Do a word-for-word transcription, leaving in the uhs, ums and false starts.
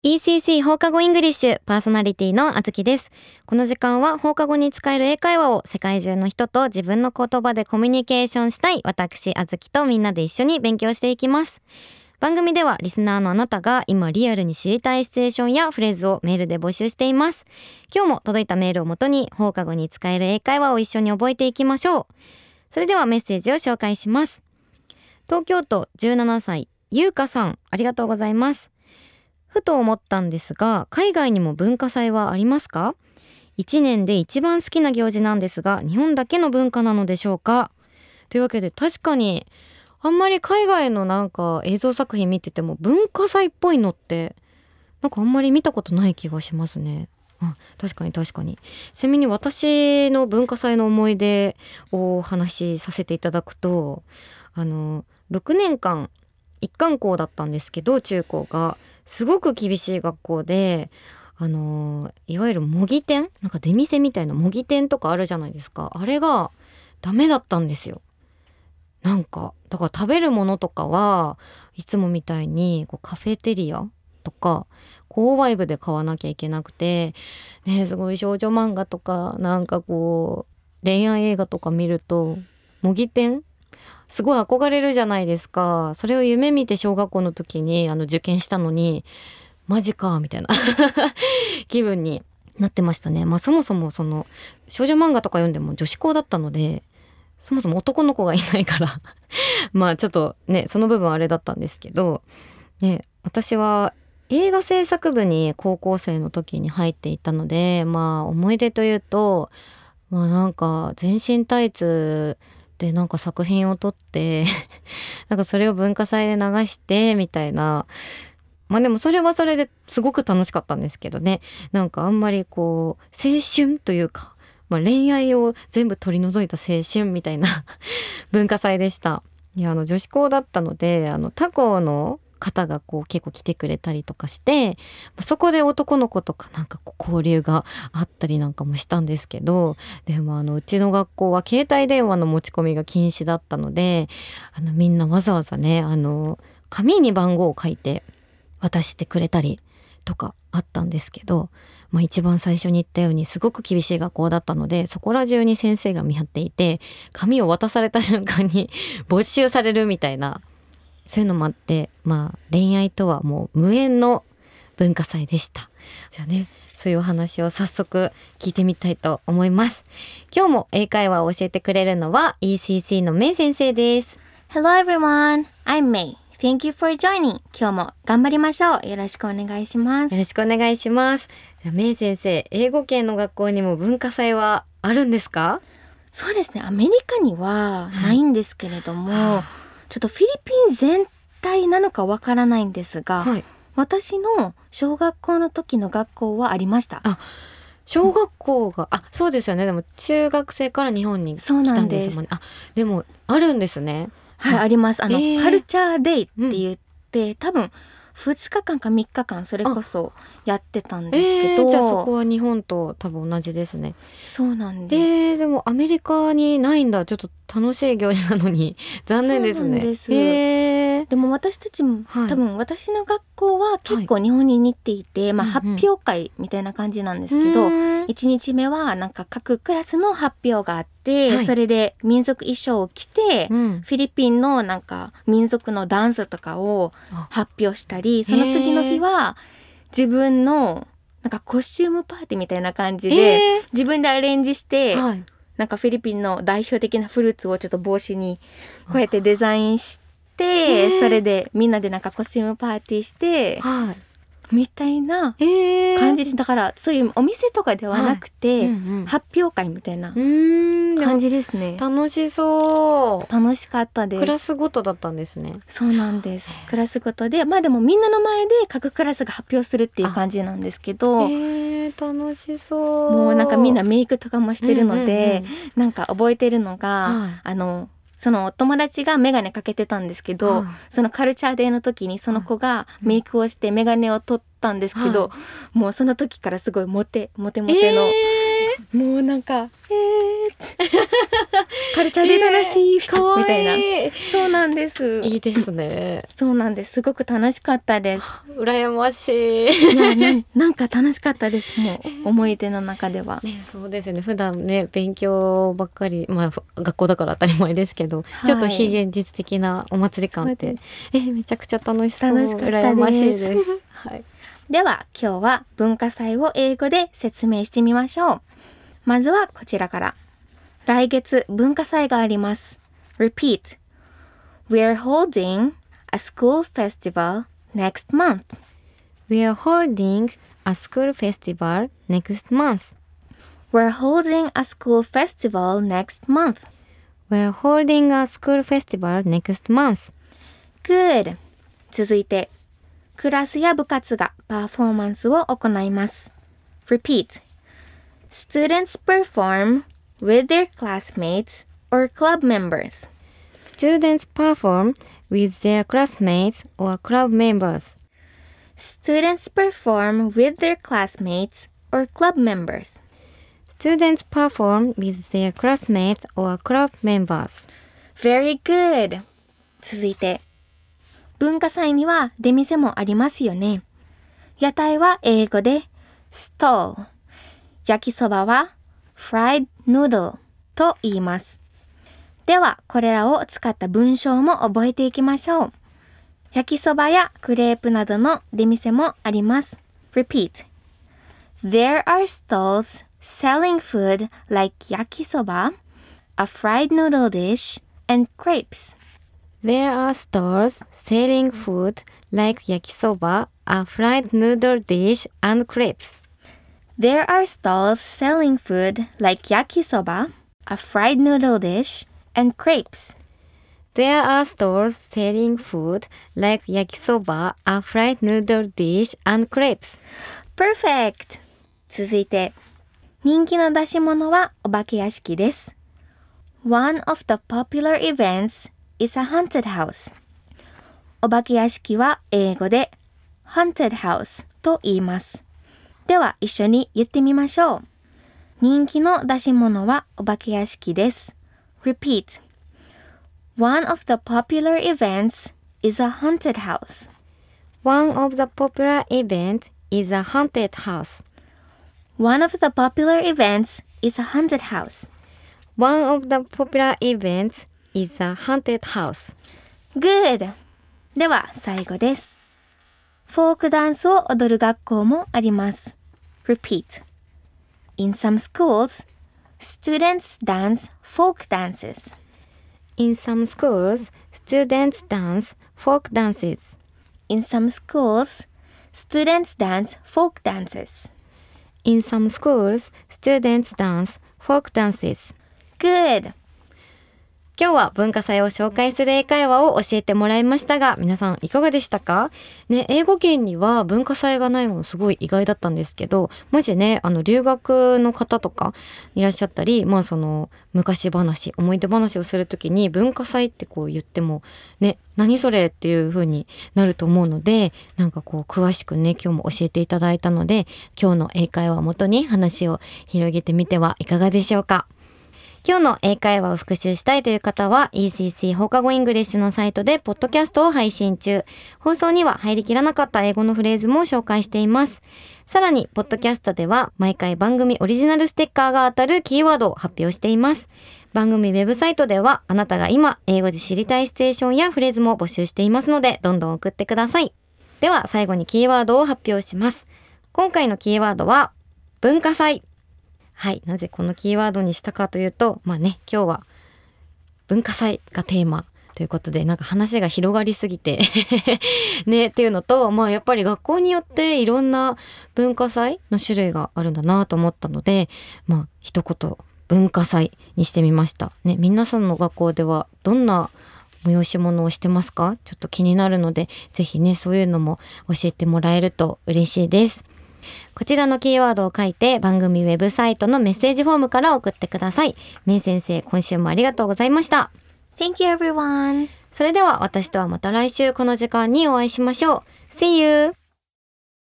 イーシーシー 放課後イングリッシュパーソナリティのあずきです。この時間は放課後に使える英会話を世界中の人と自分の言葉でコミュニケーションしたい私あずきとみんなで一緒に勉強していきます。番組ではリスナーのあなたが今リアルに知りたいシチュエーションやフレーズをメールで募集しています。今日も届いたメールをもとに放課後に使える英会話を一緒に覚えていきましょう。それではメッセージを紹介します。東京都じゅうななさいゆうかさん、ありがとうございます。ふと思ったんですが、海外にも文化祭はありますか？いちねんで一番好きな行事なんですが、日本だけの文化なのでしょうか？というわけで、確かにあんまり海外のなんか映像作品見てても文化祭っぽいのってなんかあんまり見たことない気がしますね。あ、確かに確かに。ちなみに私の文化祭の思い出をお話しさせていただくと、あのろくねんかん一貫校だったんですけど、中高がすごく厳しい学校で、あのいわゆる模擬店、なんか出店みたいな模擬店とかあるじゃないですか。あれがダメだったんですよ。なんかだから食べるものとかはいつもみたいにこうカフェテリアとか購買部で買わなきゃいけなくて、ね、すごい少女漫画とかなんかこう恋愛映画とか見ると模擬店すごい憧れるじゃないですか。それを夢見て小学校の時にあの受験したのにマジかみたいな気分になってましたね。まあそもそもその少女漫画とか読んでも女子校だったので、そもそも男の子がいないからまあちょっとねその部分あれだったんですけど、ね、私は映画制作部に高校生の時に入っていたので、まあ思い出というと、まあなんか全身タイツでなんか作品を撮ってなんかそれを文化祭で流してみたいな、まあでもそれはそれですごく楽しかったんですけどね。なんかあんまりこう青春というか、まあ、恋愛を全部取り除いた青春みたいな文化祭でした。いや、あの女子校だったので、あの他校の方がこう結構来てくれたりとかして、そこで男の子とかなんかこう交流があったりなんかもしたんですけど、でもあのうちの学校は携帯電話の持ち込みが禁止だったので、あのみんなわざわざね、あの紙に番号を書いて渡してくれたりとかあったんですけど、まあ、一番最初に言ったようにすごく厳しい学校だったので、そこら中に先生が見張っていて、紙を渡された瞬間に没収されるみたいな、そういうのもあって、まあ恋愛とはもう無縁の文化祭でした。じゃあね、そういうお話を早速聞いてみたいと思います。今日も英会話を教えてくれるのは イーシーシー のメイ先生です。 Hello everyone, I'm May.Thank you for joining. 今日も頑張りましょう。よろしくお願いします。 よろしくお願いします。メイ先生、英語圏の学校にも文化祭はあるんですか？ そうですね、アメリカにはないんですけれども、はい、ちょっとフィリピン全体なのかわからないんですが、はい、私の小学校の時の学校はありました。 あ、小学校が、うん、あ、そうですよね。でも中学生から日本に来たんですもんね。そうなんです。あ、でもあるんですね。 はい、あります。あの、えー、カルチャーデイって言って、うん、多分ふつかかんかみっかかんそれこそやってたんですけど、 えー、じゃあそこは日本と多分同じですね。 そうなんです。 えー、でもアメリカにないんだ。ちょっと楽しい行事なのに残念ですね。 そうなんです。 えー、 でも私たちも、はい、多分私の学校は結構日本に似ていて、はい、まあ、発表会みたいな感じなんですけど、うんうん、いちにちめはなんか各クラスの発表があって、はい、それで民族衣装を着て、うん、フィリピンのなんか民族のダンスとかを発表したり、その次の日は自分のなんかコスチュームパーティーみたいな感じで自分でアレンジして、はい、なんかフィリピンの代表的なフルーツをちょっと帽子にこうやってデザインして、それでみんなでなんかコスチュームパーティーして、はい、みたいな感じです。だからそういうお店とかではなくて、はい、うんうん、発表会みたいな感じですね。 楽しそう。 楽しかったです。 クラスごとだったんですね。 そうなんです。クラスごとで、まあでもみんなの前で各クラスが発表するっていう感じなんですけど、 えー、楽しそう。 もうなんかみんなメイクとかもしてるので、うんうんうん、なんか覚えてるのが、はい、あのそのお友達がメガネかけてたんですけど、はい、そのカルチャーデーの時にその子がメイクをしてメガネを取ったんですけど、はい、もうその時からすごいモテモテモテのもうなんかえーカルチャーで楽しい人みたいな、えー、そうなんです。 いいですね。 そうなんです。すごく楽しかったです。 羨ましい。いや な, なんか楽しかったです。もう思い出の中では、 ね、そうですよね。普段ね勉強ばっかり、まあ学校だから当たり前ですけど、はい、ちょっと非現実的なお祭り感ってえめちゃくちゃ楽しそう。 楽しかったです。 羨ましいです。はい、 では今日は文化祭を英語で説明してみましょう。まずはこちらから。来月文化祭があります。 Repeat. We are holding a school festival next month. We are holding a school festival next month. We're holding a school festival next month. We're holding a school festival next month. Good. 続いてクラスや部活がパフォーマンスを行います。 Repeat. Students perform with their classmates or club members. Students perform with their classmates or club members. Students perform with their classmates or club members. Students perform with their classmates or club members. Very good. 続いて文化祭には出店もありますよね。屋台は英語で stall。焼きそばは fried noodle と言います。ではこれらを使った文章も覚えていきましょう。焼きそばやクレープなどの出店もあります。 Repeat. There are stalls selling food like 焼きそば、a fried noodle dish, and crepes. There are stores selling food like yakisoba, a fried noodle dish, and crepes. There are stalls selling food like yakisoba, a fried noodle dish, and crepes. There are stores selling food like yakisoba, a fried noodle dish, and crepes. Perfect! 続いて、人気の出し物はお化け屋敷です。One of the popular events is a haunted house. お化け屋敷は英語で haunted house と言います。では一緒に言ってみましょう。人気の出し物はお化け屋敷です。Repeat. One of the popular events is a haunted house. One of the popular events is a haunted house. One of the popular events is a haunted house. One of the popular events is a haunted house. Good! では最後です。フォークダンスを踊る学校もあります。Repeat. In some schools, students dance folk dances. In some schools, students dance folk dances. In some schools, students dance folk dances. In some schools, students dance folk dances. Good! 今日は文化祭を紹介する英会話を教えてもらいましたが、皆さんいかがでしたかね。英語圏には文化祭がないのすごい意外だったんですけど、もしねあの留学の方とかいらっしゃったり、まあその昔話思い出話をするときに文化祭ってこう言ってもね何それっていう風になると思うので、なんかこう詳しくね今日も教えていただいたので、今日の英会話をもとに話を広げてみてはいかがでしょうか。今日の英会話を復習したいという方は イーシーシー 放課後イングリッシュのサイトでポッドキャストを配信中。放送には入りきらなかった英語のフレーズも紹介しています。さらにポッドキャストでは毎回番組オリジナルステッカーが当たるキーワードを発表しています。番組ウェブサイトではあなたが今英語で知りたいシチュエーションやフレーズも募集していますので、どんどん送ってください。では最後にキーワードを発表します。今回のキーワードは文化祭。はい、なぜこのキーワードにしたかというと、まあね今日は文化祭がテーマということで、なんか話が広がりすぎてねっていうのと、まあやっぱり学校によっていろんな文化祭の種類があるんだなと思ったので、まあ一言文化祭にしてみましたね。皆さんの学校ではどんな催し物をしてますか？ちょっと気になるので、ぜひねそういうのも教えてもらえると嬉しいです。こちらのキーワードを書いて番組ウェブサイトのメッセージフォームから送ってください。めい先生、今週もありがとうございました。 Thank you everyone. それでは私とはまた来週この時間にお会いしましょう。 See you!